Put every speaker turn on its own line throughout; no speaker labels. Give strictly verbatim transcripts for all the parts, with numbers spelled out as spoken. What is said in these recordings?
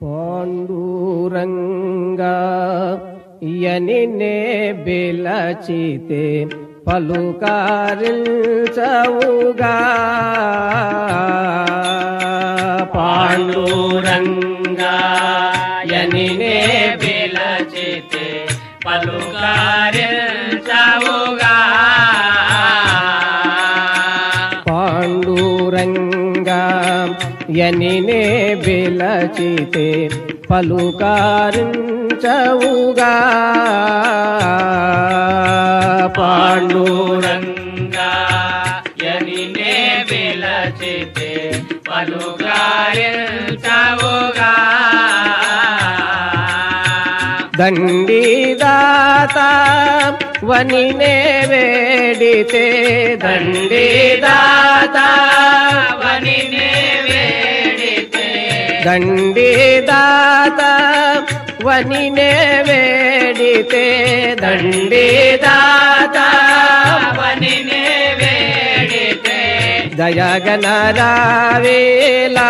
పాండురంగా యనినే బిలచితే పలుకారించవుగా
పాండురంగా యనినే బిలచితే పలుకారించవుగా
పాండురంగా యనినే బిలచితే పలుకారించవుగా
పాండురంగా యనినే బిలచితే పలుకారించవుగా
దండిదాత వనినే వేడితే
దండిదాత వనినే వేడితే
దండిదాత వనినే వేడితే
దండిదాత వనినే వేడితే
దయగనరావేలా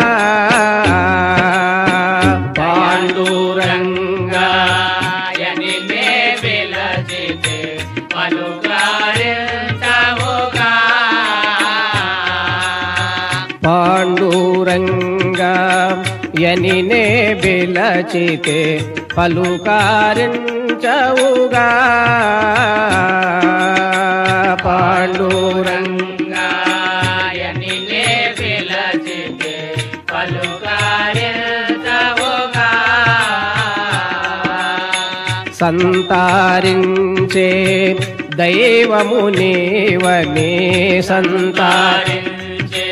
పాండురంగా యనినే బిలచితే పలుకారించవుగా
పాండురంగా యనినే బిలచితే పలుకారించవుగా
పాండురంగా యనినే బిలచితే పలుకారించవుగా
సంతారించే దైవము నీవనే సంతారి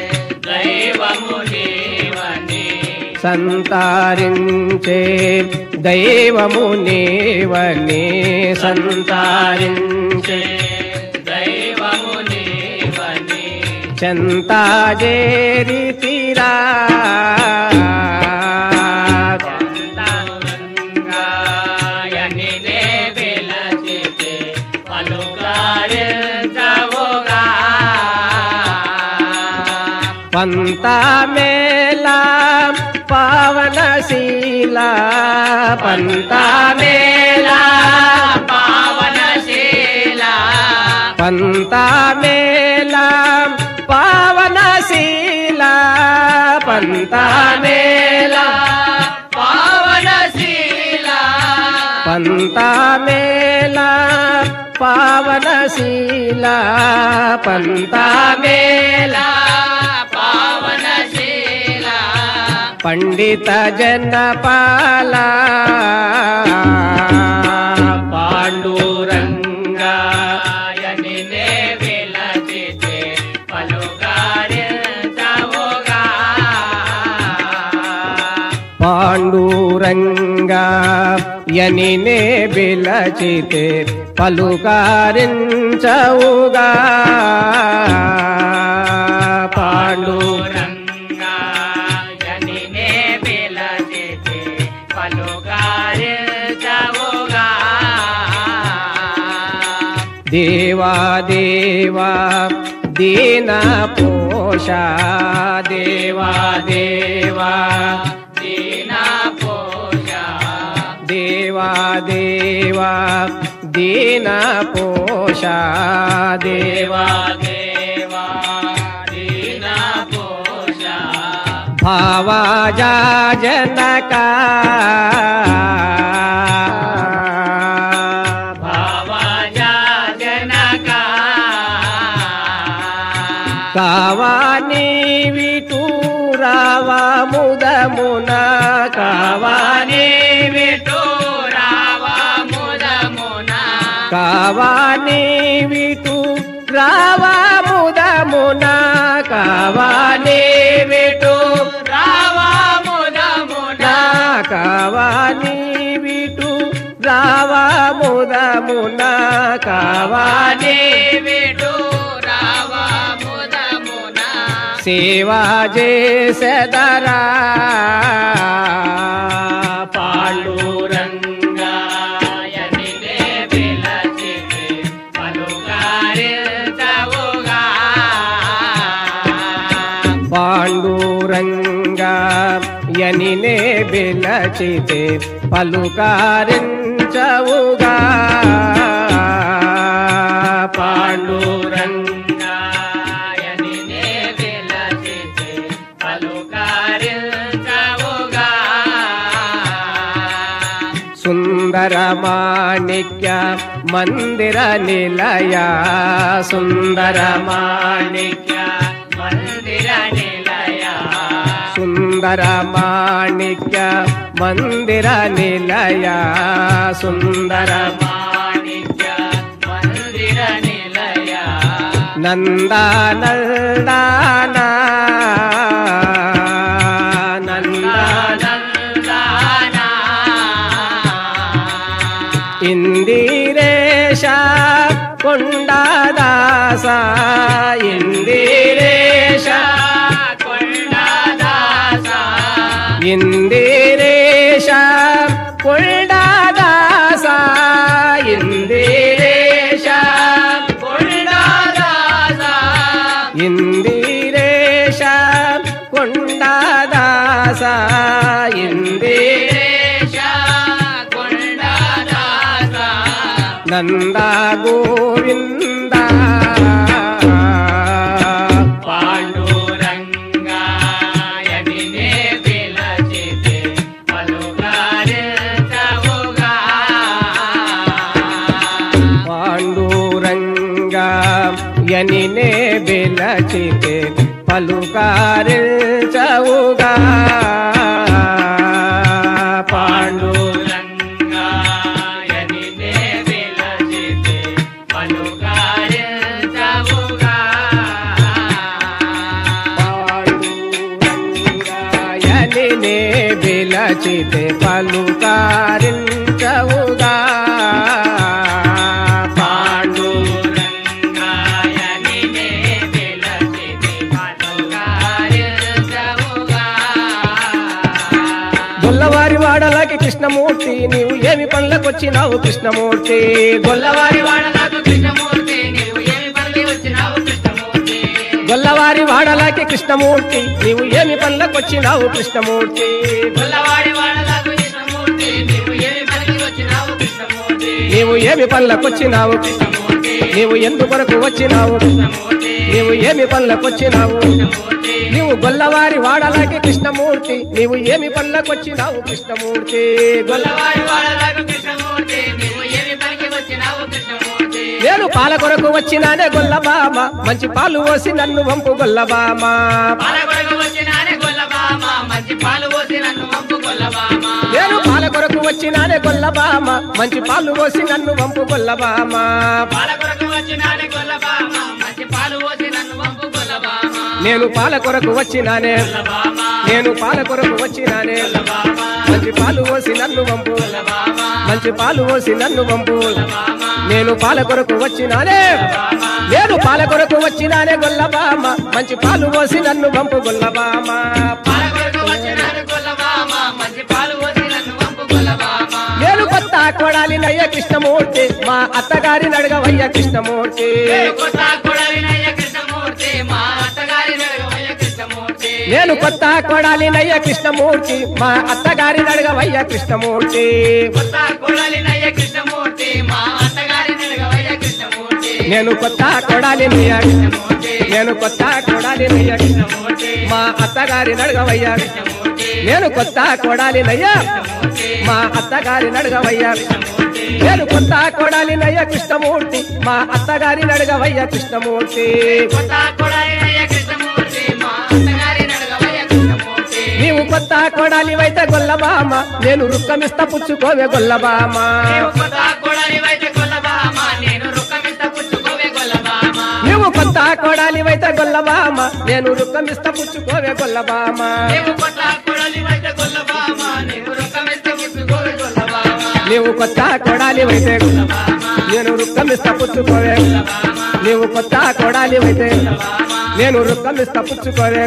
సంతారించే దైవము నీవనే
సంతారించే దైవము నీవనే సంతారించే
దైవము నీవనే
చెంతాజేరితిరా
పాండురంగా యనినే బిలచితే పలుకారించవుగా
పంతమేలా పావనశీల
పంతమేలా పావనశీల
పంతమేలా పావనశీల పంతమేలా
పావనశీల
పంతమేలా పావనశీల పంతమేలా
పావనశీల
పండిత జనపాల
పాండురంగా యనినే బిలచితే పలుకారించవుగా
పాండురంగా యనినే బిలచితే పలుకారించవుగా పాండు
పాండురంగా యనినే బిలచితే పలుకారించవుగా
దేవా దేవా దీన పోష దేవా దేవా
దీనా పోష
దేవా దేవా దీన పోష దేవా
దేవా దీనా పోష
భావాజా జనక
భావజా జనక
కావాని విటూరావా ముదమున కావాని
కావాని విటూరావ ముదమున
కావాని విటు రావా ముదమున కావాని విటు
రావ ముదమున
కావాని విటు రావా ముదమున కావాని
విటూరావ ముదమున
సేవా చేసెదరా
పాండురంగా యనినే బిలచితే పలుకారించవుగా
పాండురంగా యనినే బిలచితే పలుకారించవుగా పాండురంగా
యనినే బిలచితే పలుకారించవుగా
సుందర మాణిక్య మందిర నిలయ సుందర
మాణిక్య మందిర నిలయ
సుందర మాణిక్య మందిర నిలయ సుందర
మాణిక్య మందిర నిలయ
నందానందాన
నందనందన
ఇందిరేశ కొండదాస ఇందిరేశ
కొండదాస
ఇందిరేశ కొండదాస ఇందిరేశ
కొండదాస
ఇందిరేశ కొండదాస ఇందిరేశ
కొండదాస
నంద గోవింద
పాండురంగా యనినే బిలచితే పలుకారించవుగా
పాండురంగా యనినే బిలచితే పలుకారించవుగా పాండు
పాండురంగా యనినే బిలచితే పలుకారించవుగా
యనినే బిలచితే పలుకారించవుగా పాండు
పాండురంగా యనినే బిలచితే పలుకారించవుగా
గొల్లవారి వాడలకి కృష్ణమూర్తి నీవు ఏమి పనులకొచ్చినావు కృష్ణమూర్తి
గొల్లవారి వాడలకు కృష్ణమూర్తి నీవు ఏమి పల్లి వచ్చినావు కృష్ణమూర్తి
గొల్లవారి వాడలకి కృష్ణమూర్తి నీవు ఏమి పనులకొచ్చినావు కృష్ణమూర్తి
గొల్లవారి వాడలకు కృష్ణమూర్తి నీవు ఏమి పల్లి వచ్చినావు కృష్ణమూర్తి
నీవు ఏమి పనులకొచ్చినావు
కృష్ణమూర్తి
నీవు ఎందుకొరకు వచ్చినావు
కృష్ణమూర్తి
నీవు ఏమి పనులకొచ్చినావు
కృష్ణమూర్తి
నీవు గొల్లవారి వాడలకి కృష్ణమూర్తి నీవు ఏమి పనులకొచ్చినావు కృష్ణమూర్తి గొల్ల
గొల్లవారి వాడలకు కృష్ణమూర్తి నీవు ఏమి పలికి వచ్చినావు కృష్ణమూర్తి
నేను పాల కొరకు వచ్చినానే గొల్లబామ మంచి పాలు పోసి నన్ను వంపు గొల్లబామ
పాలకొరకు వచ్చినానే గొల్లబామ మంచి పాలు పోసి నన్ను వంపు గొల్లబామ
నేను పాల కొరకు వచ్చినానే గొల్లబామ మంచి పాలు పోసి నన్ను వంపు గొల్లబామ
పాలకొరకు వచ్చినానే గొల్లబామ మంచి పాలు పోసి నన్ను వంపు గొల్లబామ
నేను పాల కొరకు వచ్చినానే
గొల్లబామ
నేను పాల కొరకు వచ్చినానే
గొల్లబామ
మంచి పాలు పోసి నన్ను వంపు
గొల్లబామ
మంచి పాలు పోసి నన్ను వంపు
గొల్లబామ
నేను పాల కొరకు వచ్చినానే నేను పాల కొరకు వచ్చినానే గొల్లబామ మంచి పాలు పోసి నన్ను వంపు గొల్లబామ
పాలకొరకు వచ్చినానే గొల్లబామ మంచి పాలు పోసి నన్ను వంపు గొల్లబామ
నేను కొత్త కొడాలి నయ్య కృష్ణమూర్తి మా అత్తగారి నడగవయ్య కృష్ణమూర్తి
కొత్త కొడలినయ్య కృష్ణమూర్తి మా అత్తగారి నడగవయ్య కృష్ణమూర్తి
నేను కొత్త కొడాలి నయ్య కృష్ణమూర్తి మా అత్తగారి నడగవయ్య కృష్ణమూర్తి
కొత్త కొడలినయ్య కృష్ణమూర్తి మా అత్తగారి నడగవయ్య కృష్ణమూర్తి
నేను కొత్త కొడాలి నయ్య
కృష్ణమూర్తి
నేను కొత్త కొడాలి నయ్య
కృష్ణమూర్తి
మా అత్తగారి నడగవయ్య
కృష్ణమూర్తి
నేను కొత్త కొడాలి నయ్య మా అత్తగారి నడగవయ్య నేను కొత్త కొడాలి నయ్య కృష్ణమూర్తి మా అత్తగారి నడగవయ్య కృష్ణమూర్తి
కొత్త కొడలినయ్య కృష్ణమూర్తి మా అత్తగారి నడగవయ్య కృష్ణమూర్తి
నీవు కొత్త కొడాలి వైతే గొల్లబామ నేను రుక్కమిస్త పుచ్చుకోవే గొల్లబామ
నీవు కొత్త కొడలివైతే గొల్లబామ నేను రుక్కమిస్త పుచ్చుకోవే గొల్లబామ
నీవు కొత్త కొడాలి వైతే గొల్లబామ నేను రుక్కమిస్త పుచ్చుకోవే గొల్లబామ
నీవు కొత్త కొడలివైతే గొల్లబామ నేను రుక్కమిస్త పుచ్చుకోవే గొల్లబామ
నీవు కొత్త కొడాలి వైతే నేను రుక్కమిస్త పుచ్చుకోవే నీవు కొత్త కొడాలి వైతే నేను రుక్కమిస్త పుచ్చుకోవే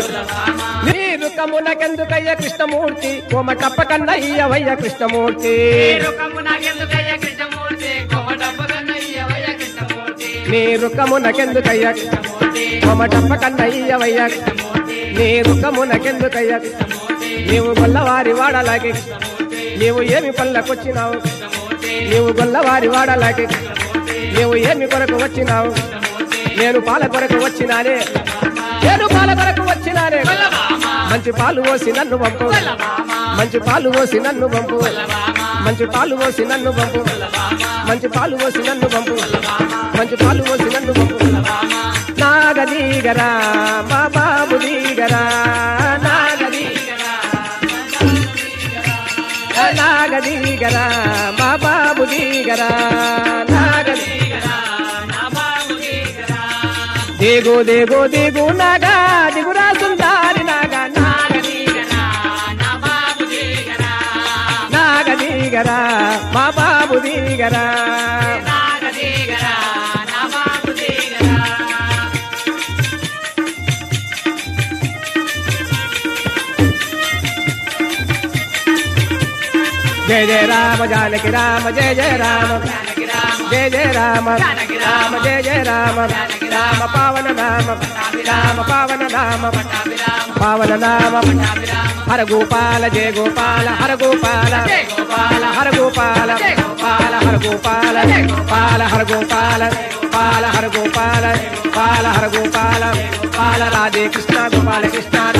నీ రుక్కమునకెందుకయ్య కృష్ణమూర్తి కోమటప్ప కన్నయ్యవయ్య కృష్ణమూర్తి
రుక్కము నాకెందుకయ్య కృష్ణమూర్తి కోమటప్పకన్నయ్యవయ్య కృష్ణమూర్తి
నీ రుక్కమునకెందుకయ్య
కృష్ణమూర్తి
కోమటప్ప కన్నయ్యవయ్య
కృష్ణమూర్తి
నీ రుక్కమునకెందుకయ్య
కృష్ణమూర్తి
నీవు గొల్లవారి వాడలాగే నీవు ఏమి పల్లకొచ్చినావు నీవు గొల్లవారి వాడలాగే నీవు ఏమి కొరకు వచ్చినావు నేను పాల కొరకు వచ్చినానే నేను పాల కొరకు వచ్చినానే మంచి పాలు పోసి నన్ను పంపు మంచి పాలు పోసి నన్ను పంపు మంచి పాలు పోసి నన్ను పంపు మంచి పాలు పోసి నన్ను పంపు మంచి పాలు పోసి నన్ను పంపు నాగదీగరా మా బాబు దీగరా నాగదీగరా నాగదీగరా మా బాబు దీగరా నాగదీగరా దేగో దేగో దేగో నాగా దిగురా సుందారి నాగా నాగదీగరా నాగదీగరా మా బాబు దీగరా జయ జయ రామ జానకి రామ జయ జయ రామ జయ జయ రామ రామ జయ జయ రామ రామ పావన నామ రామ పావన నామ పావన నామ హర గోపాల జయ గోపాల హర గోపాల హర గోపాల పాల హర గోపాల పాల హర గోపాల పాల హర గోపాల పాల హర గోపాల పాల రాధే కృష్ణ గోపాల కృష్ణ